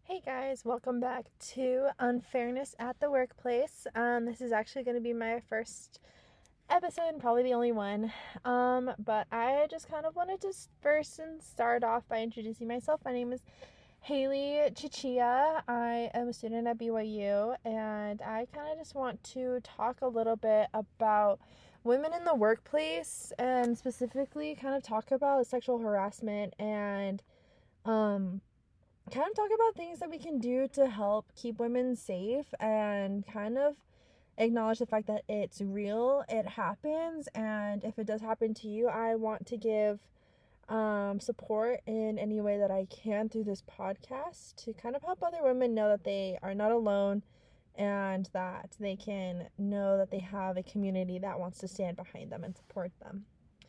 Hey guys, welcome back to Unfairness at the Workplace. This is actually going to be my first episode and probably the only one. But I just kind of wanted to first start off by introducing myself. My name is Haley Chichia. I am a student at BYU, and I kind of just want to talk a little bit about women in the workplace and specifically kind of talk about sexual harassment and kind of talk about things that we can do to help keep women safe and kind of acknowledge the fact that it's real, it happens, and if it does happen to you, I want to give support in any way that I can through this podcast to kind of help other women know that they are not alone and that they can know that they have a community that wants to stand behind them and support them.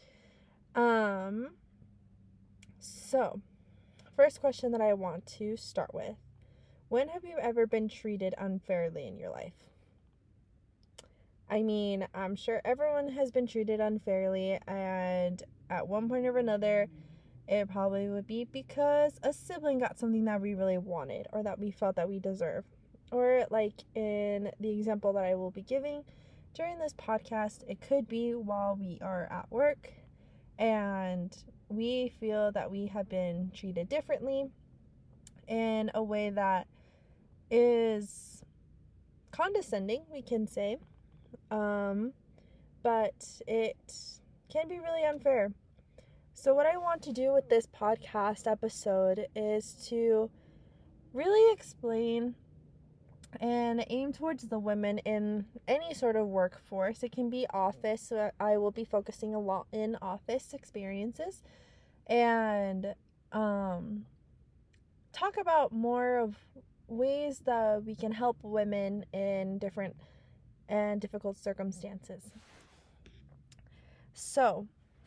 So first question that I want to start with. When have you ever been treated unfairly in your life? I mean, I'm sure everyone has been treated unfairly, and at one point or another, it probably would be because a sibling got something that we really wanted or that we felt that we deserved. Or like in the example that I will be giving during this podcast, it could be while we are at work and we feel that we have been treated differently in a way that is condescending, we can say, but it can be really unfair. So what I want to do with this podcast episode is to really explain and aim towards the women in any sort of workforce. It can be office, so I will be focusing a lot in office experiences, and talk about more of ways that we can help women in different and difficult circumstances. So,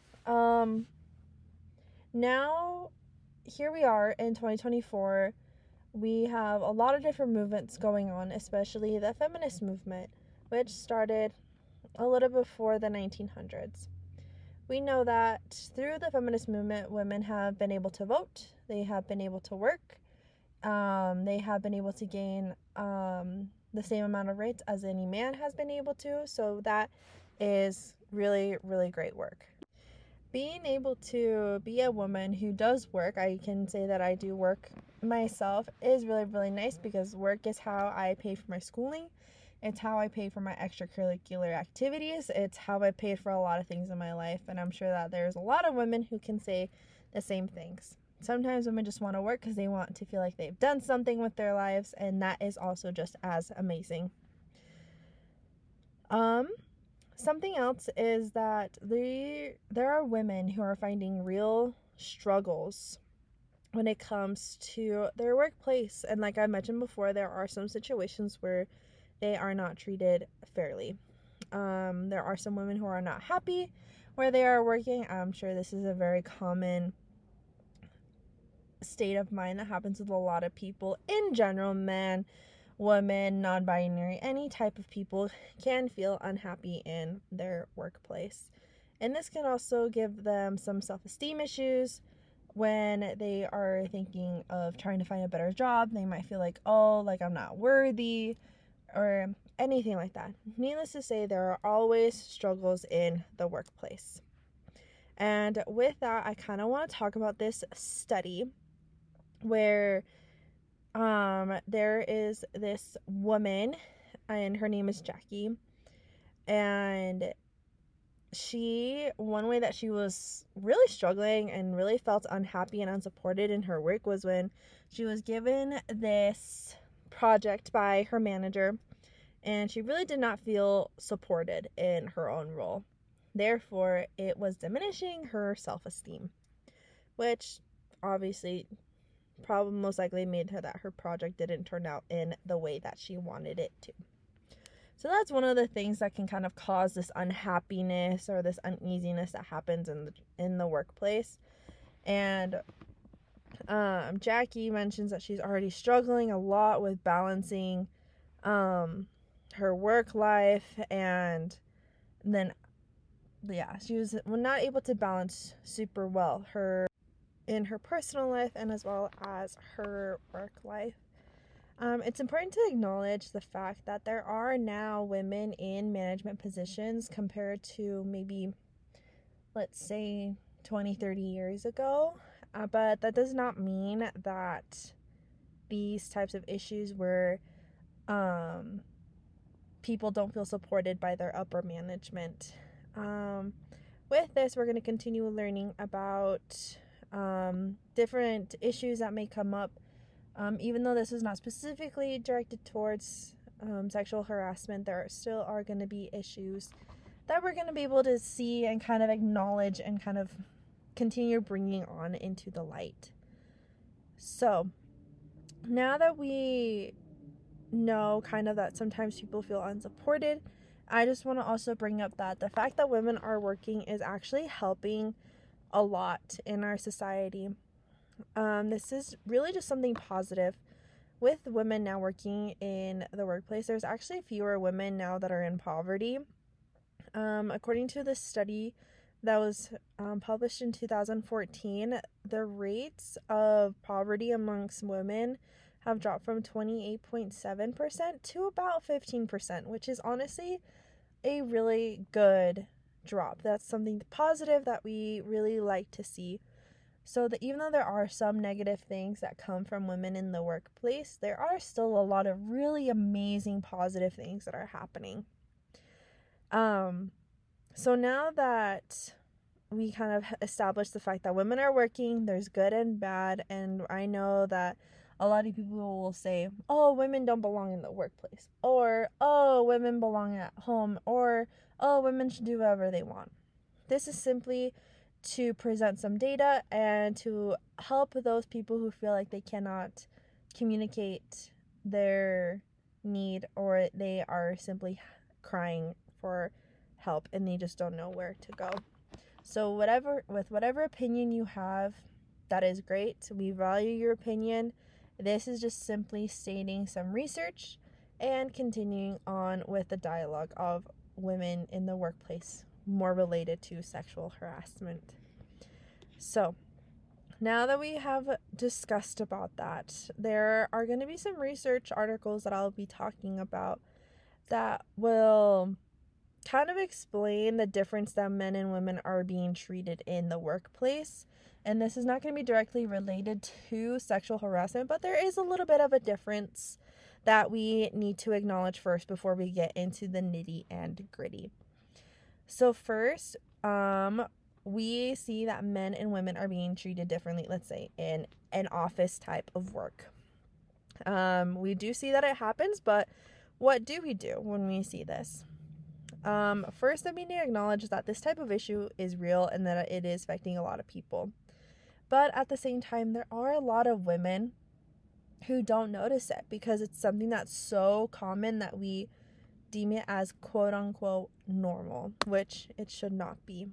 now here we are in 2024. We have a lot of different movements going on, especially the feminist movement, which started a little before the 1900s. We know that through the feminist movement, women have been able to vote, they have been able to work, they have been able to gain the same amount of rights as any man has been able to. So that is really, really great work. Being able to be a woman who does work, I can say that I do work myself, is really, really nice because work is how I pay for my schooling. It's how I pay for my extracurricular activities. It's how I paid for a lot of things in my life. And I'm sure that there's a lot of women who can say the same things. Sometimes women just want to work because they want to feel like they've done something with their lives. And that is also just as amazing. Something else is that there are women who are finding real struggles when it comes to their workplace. And like I mentioned before, there are some situations where they are not treated fairly. There are some women who are not happy where they are working. I'm sure this is a very common state of mind that happens with a lot of people in general. Men, women, non-binary, any type of people can feel unhappy in their workplace. And this can also give them some self-esteem issues. When they are thinking of trying to find a better job, they might feel like, oh, like I'm not worthy, or anything like that. Needless to say, there are always struggles in the workplace. And with that, I kind of want to talk about this study where there is this woman, and her name is Jackie, and one way that she was really struggling and really felt unhappy and unsupported in her work was when she was given this project by her manager, and she really did not feel supported in her own role. Therefore, it was diminishing her self-esteem, which obviously probably most likely made her that her project didn't turn out in the way that she wanted it to. So that's one of the things that can kind of cause this unhappiness or this uneasiness that happens in the workplace. And Jackie mentions that she's already struggling a lot with balancing her work life, and then she was not able to balance super well in her personal life and as well as her work life. It's important to acknowledge the fact that there are now women in management positions compared to maybe, let's say, 20, 30 years ago. But that does not mean that these types of issues where people don't feel supported by their upper management. With this, we're going to continue learning about different issues that may come up. Even though this is not specifically directed towards sexual harassment, there still are going to be issues that we're going to be able to see and kind of acknowledge and kind of continue bringing on into the light. So, now that we know kind of that sometimes people feel unsupported, I just want to also bring up that the fact that women are working is actually helping a lot in our society. This is really just something positive. With women now working in the workplace, there's actually fewer women now that are in poverty. According to this study that was published in 2014, the rates of poverty amongst women have dropped from 28.7% to about 15%, which is honestly a really good drop. That's something positive that we really like to see. So that even though there are some negative things that come from women in the workplace, there are still a lot of really amazing positive things that are happening. So now that we kind of established the fact that women are working, there's good and bad, and I know that a lot of people will say, oh, women don't belong in the workplace, or, oh, women belong at home, or, oh, women should do whatever they want. This is simply to present some data and to help those people who feel like they cannot communicate their need, or they are simply crying for help and they just don't know where to go. So whatever opinion you have, that is great. We value your opinion. This is just simply stating some research and continuing on with the dialogue of women in the workplace, more related to sexual harassment. So, now that we have discussed about that, there are going to be some research articles that I'll be talking about that will kind of explain the difference that men and women are being treated in the workplace. And this is not going to be directly related to sexual harassment, but there is a little bit of a difference that we need to acknowledge first before we get into the nitty and gritty. So first, we see that men and women are being treated differently, let's say, in an office type of work. We do see that it happens, but what do we do when we see this? First, I mean to acknowledge that this type of issue is real and that it is affecting a lot of people. But at the same time, there are a lot of women who don't notice it because it's something that's so common that we deem it as quote-unquote normal, which it should not be.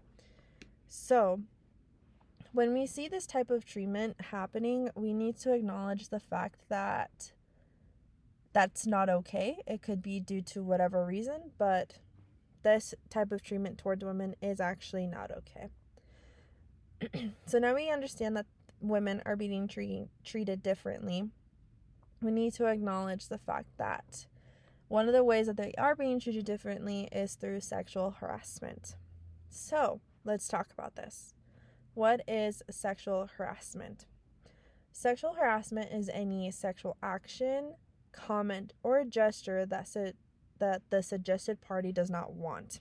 So, when we see this type of treatment happening, we need to acknowledge the fact that that's not okay. It could be due to whatever reason, but this type of treatment towards women is actually not okay. So now we understand that women are being treated differently. We need to acknowledge the fact that one of the ways that they are being treated differently is through sexual harassment. So, let's talk about this. What is sexual harassment? Sexual harassment is any sexual action, comment, or gesture that the suggested party does not want.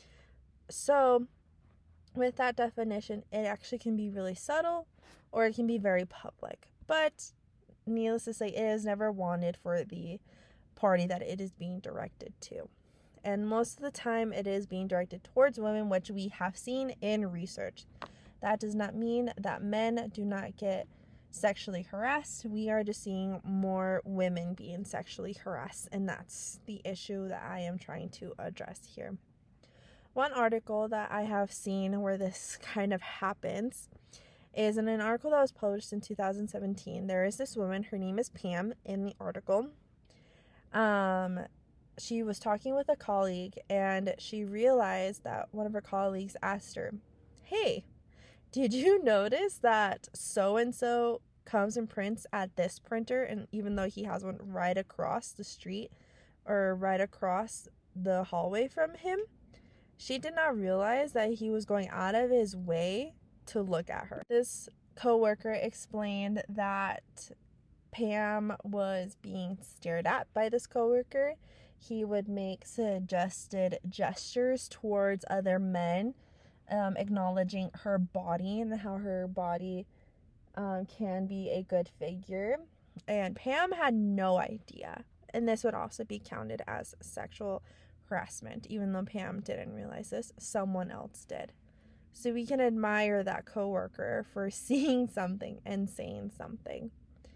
So, with that definition, it actually can be really subtle or it can be very public. But, needless to say, it is never wanted for the party that it is being directed to. And most of the time, it is being directed towards women, which we have seen in research. That does not mean that men do not get sexually harassed. We are just seeing more women being sexually harassed, and that's the issue that I am trying to address here. One article that I have seen where this kind of happens is in an article that was published in 2017. There is this woman, her name is Pam, in the article. She was talking with a colleague, and she realized that one of her colleagues asked her, "Hey, did you notice that so-and-so comes and prints at this printer, and even though he has one right across the street or right across the hallway from him, she did not realize that he was going out of his way to look at her. This coworker explained that Pam was being stared at by this coworker. He would make suggested gestures towards other men, acknowledging her body and how her body can be a good figure. And Pam had no idea. And this would also be counted as sexual harassment. Even though Pam didn't realize this, someone else did. So we can admire that coworker for seeing something and saying something.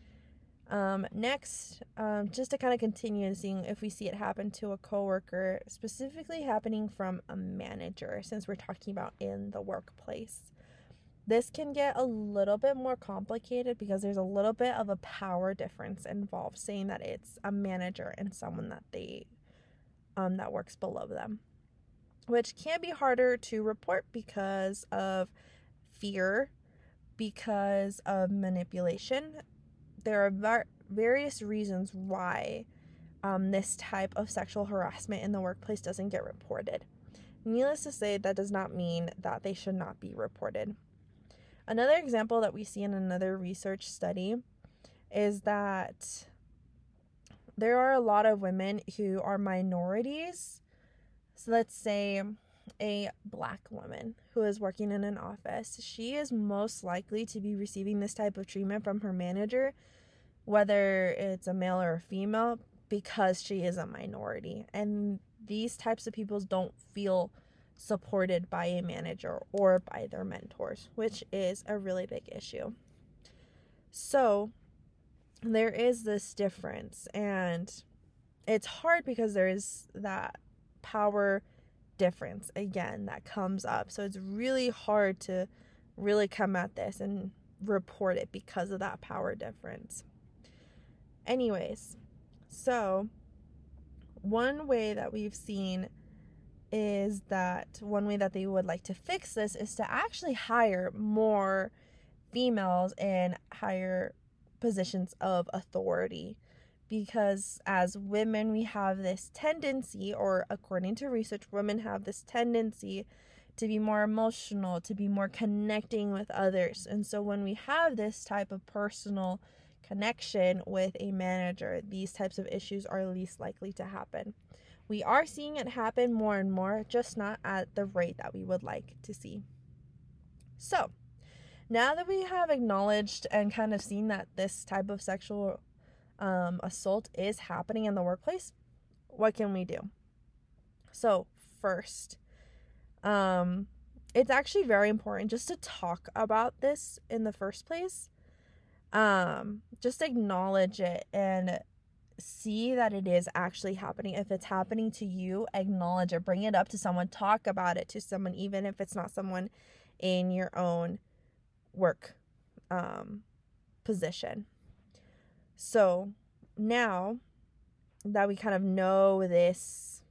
Next, just to kind of continue and seeing if we see it happen to a coworker, specifically happening from a manager, since we're talking about in the workplace. This can get a little bit more complicated because there's a little bit of a power difference involved, saying that it's a manager and someone that they that works below them, which can be harder to report because of fear, because of manipulation. There are various reasons why this type of sexual harassment in the workplace doesn't get reported. Needless to say, that does not mean that they should not be reported. Another example that we see in another research study is that there are a lot of women who are minorities. So let's say a Black woman who is working in an office. She is most likely to be receiving this type of treatment from her manager, whether it's a male or a female, because she is a minority. And these types of people don't feel supported by a manager or by their mentors, which is a really big issue. So there is this difference, and it's hard because there is that power difference again that comes up. So it's really hard to really come at this and report it because of that power difference. Anyways, so one way that we've seen is that one way that they would like to fix this is to actually hire more females in higher positions of authority. Because as women, we have this tendency, or according to research, women have this tendency to be more emotional, to be more connecting with others. And so when we have this type of personal connection with a manager, these types of issues are least likely to happen. We are seeing it happen more and more, just not at the rate that we would like to see. So, now that we have acknowledged and kind of seen that this type of sexual assault is happening in the workplace, what can we do? So, first, it's actually very important just to talk about this in the first place. Just acknowledge it and see that it is actually happening. If it's happening to you, acknowledge it, bring it up to someone, talk about it to someone, even if it's not someone in your own work position. So now that we kind of know this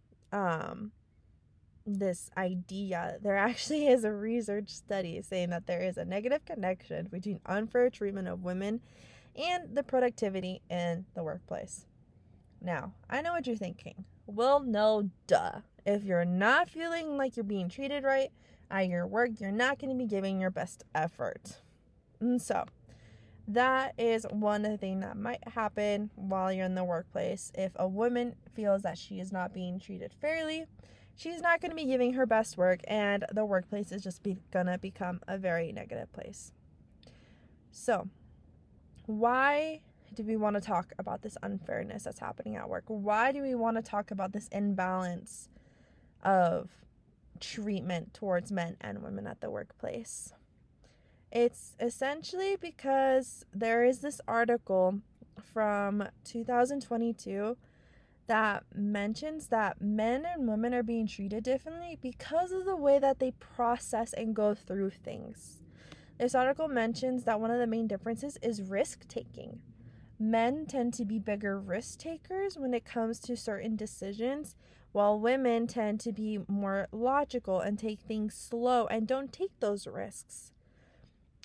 this idea, there actually is a research study saying that there is a negative connection between unfair treatment of women and the productivity in the workplace. Now, I know what you're thinking. Well, no, duh. If you're not feeling like you're being treated right at your work, you're not going to be giving your best effort. And so, that is one thing that might happen while you're in the workplace. If a woman feels that she is not being treated fairly, she's not going to be giving her best work, and the workplace is just going to become a very negative place. So, why do we want to talk about this unfairness that's happening at work? Why do we want to talk about this imbalance of treatment towards men and women at the workplace? It's essentially because there is this article from 2022 that mentions that men and women are being treated differently because of the way that they process and go through things. This article mentions that one of the main differences is risk-taking. Men tend to be bigger risk takers when it comes to certain decisions, while women tend to be more logical and take things slow and don't take those risks.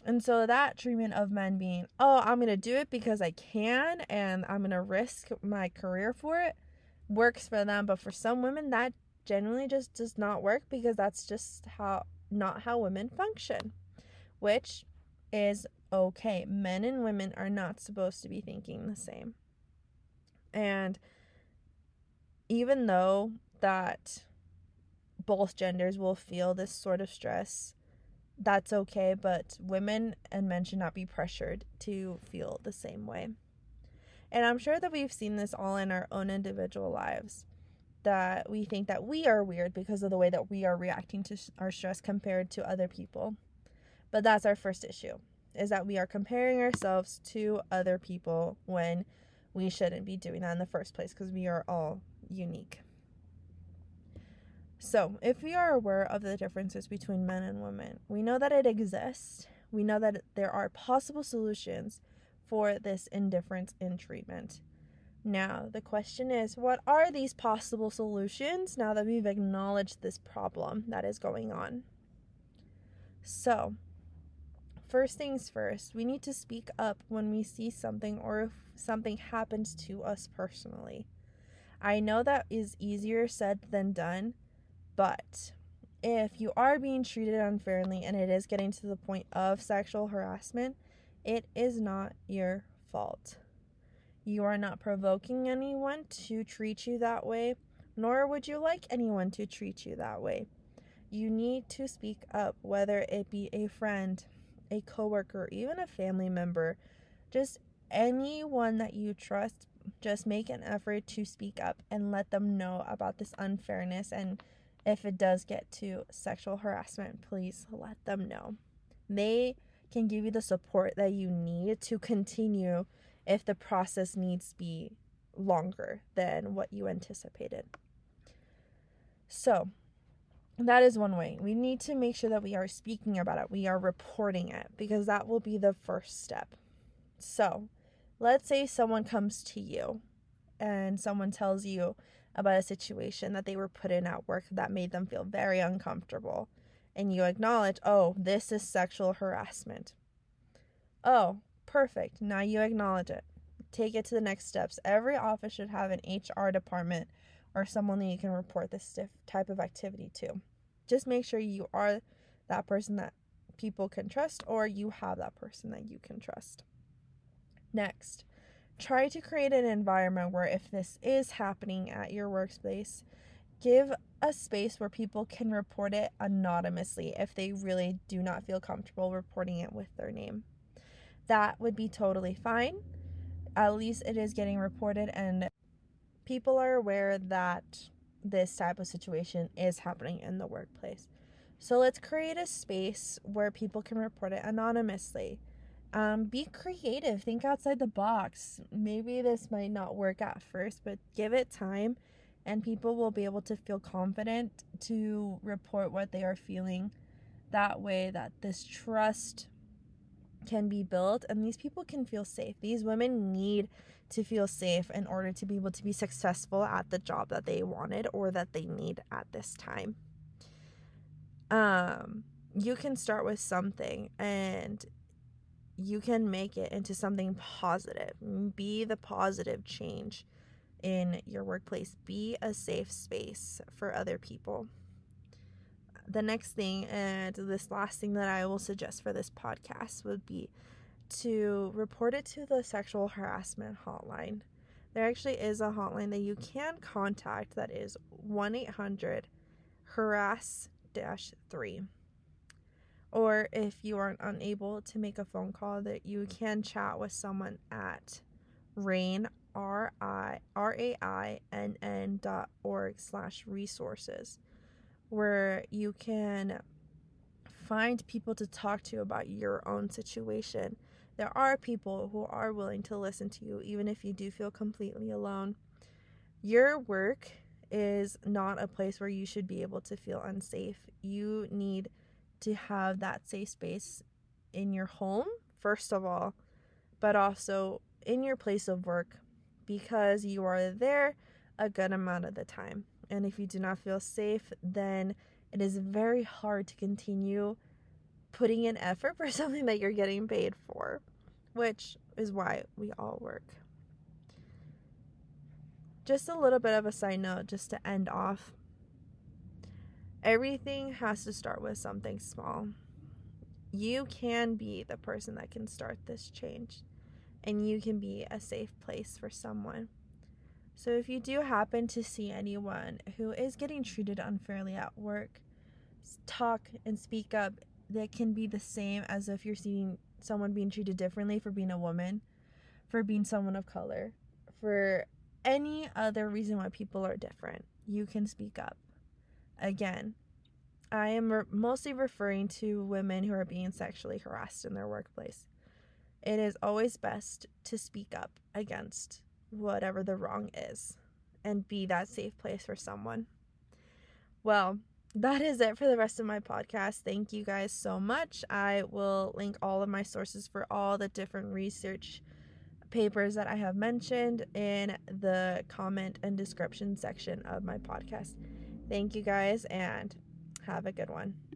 And so that treatment of men being, oh, I'm going to do it because I can and I'm going to risk my career for it, works for them. But for some women, that generally just does not work, because that's just not how women function, which is okay. Men and women are not supposed to be thinking the same. And even though that both genders will feel this sort of stress, that's okay, but women and men should not be pressured to feel the same way. And I'm sure that we've seen this all in our own individual lives, that we think that we are weird because of the way that we are reacting to our stress compared to other people. But that's our first issue, is that we are comparing ourselves to other people when we shouldn't be doing that in the first place, because we are all unique. So, if we are aware of the differences between men and women, we know that it exists. We know that there are possible solutions for this indifference in treatment. Now, the question is, what are these possible solutions now that we've acknowledged this problem that is going on? So, first things first, we need to speak up when we see something or if something happens to us personally. I know that is easier said than done, but if you are being treated unfairly and it is getting to the point of sexual harassment, it is not your fault. You are not provoking anyone to treat you that way, nor would you like anyone to treat you that way. You need to speak up, whether it be a friend, a coworker, even a family member, just anyone that you trust. Just make an effort to speak up and let them know about this unfairness, and if it does get to sexual harassment, please let them know. They can give you the support that you need to continue if the process needs to be longer than what you anticipated. So, that is one way. We need to make sure that we are speaking about it. We are reporting it, because that will be the first step. So, let's say someone comes to you and someone tells you about a situation that they were put in at work that made them feel very uncomfortable, and you acknowledge, oh, this is sexual harassment. Oh, perfect. Now you acknowledge it. Take it to the next steps. Every office should have an HR department or someone that you can report this type of activity to. Just make sure you are that person that people can trust, or you have that person that you can trust. Next, try to create an environment where, if this is happening at your workplace, give a space where people can report it anonymously if they really do not feel comfortable reporting it with their name. That would be totally fine. At least it is getting reported and people are aware that this type of situation is happening in the workplace. So let's create a space where people can report it anonymously. Be creative. Think outside the box. Maybe this might not work at first, but give it time and people will be able to feel confident to report what they are feeling. That way that this trust can be built and these people can feel safe. These women need to feel safe in order to be able to be successful at the job that they wanted or that they need at this time. You can start with something and you can make it into something positive. Be the positive change in your workplace. Be a safe space for other people. The next thing, and this last thing that I will suggest for this podcast, would be to report it to the sexual harassment hotline. There actually is a hotline that you can contact that is 1-800-HARASS-3. Or if you are unable to make a phone call, that you can chat with someone at RAINN, RAINN.org/resources, where you can find people to talk to about your own situation. There are people who are willing to listen to you, even if you do feel completely alone. Your work is not a place where you should be able to feel unsafe. You need to have that safe space in your home, first of all, but also in your place of work, because you are there a good amount of the time. And if you do not feel safe, then it is very hard to continue putting in effort for something that you're getting paid for, which is why we all work. Just a little bit of a side note just to end off. Everything has to start with something small. You can be the person that can start this change, and you can be a safe place for someone. So if you do happen to see anyone who is getting treated unfairly at work, talk and speak up. That can be the same as if you're seeing someone being treated differently for being a woman, for being someone of color, for any other reason why people are different. You can speak up. Again, I am mostly referring to women who are being sexually harassed in their workplace. It is always best to speak up against whatever the wrong is and be that safe place for someone. Well, that is it for the rest of my podcast. Thank you guys so much. I will link all of my sources for all the different research papers that I have mentioned in the comment and description section of my podcast. Thank you guys, and have a good one.